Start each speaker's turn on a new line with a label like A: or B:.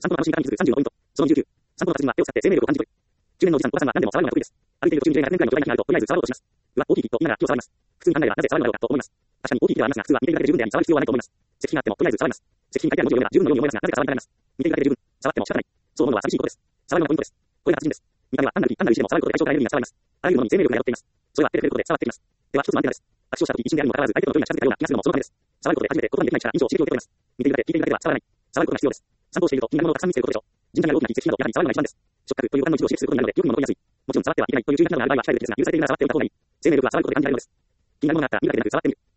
A: 散歩の楽しみ方に気づく35ポイント。その19。散歩の達人は手を使って生命力を感じ取る。中年のおじさん、おばさんは何でも触るのが得意です。歩いている途中に綺麗な1年くらいの巨大な木があると、とりあえず触ろうとします。うわ、大きい木と言いながら木を触ります。普通に考えればなぜ触るのだろうかと思います。確かに大きい木ではありますが、普通は見ているだけで十分であり、触る必要はないと思います。石碑があってもとりあえず触ります。石碑に書いてある文字を読めば十分のように思いますが、なぜか触りたがります。見ているだけで十分。触っても仕方ない。そう思うのは寂しいことです。触るのがポイントです。これが達人です。見た目は単なる木、単なる石でも触ることで対象からエネルギーが伝わります。あらゆるものに生命力が宿っています。それは手で触れることで伝わってきます。では、一つのアンテナです。握手をしたとき一瞬であるにもかかわらず、相手の距離が近づけたような気がするのもそのためです。触ることで初めて言葉にできない力、印象を刺激を受け取ります。見ているだけ、聞いているだけでは伝わらない。触ることが必要です。散歩をしていると気になるものをたくさん見つけることでしょう。神社が大きな木、石碑など、やはり触るのが一番です。触覚という他の一部を刺激することになるので、記憶にも残りやすい。もちろん触ってはいけないという注意書きなどがある場合は控えるべきですが、許されているなら触っておいた方がいい。生命力は触ることで感じられるのです。気になるものがあったら見るだけでなく触ってみる。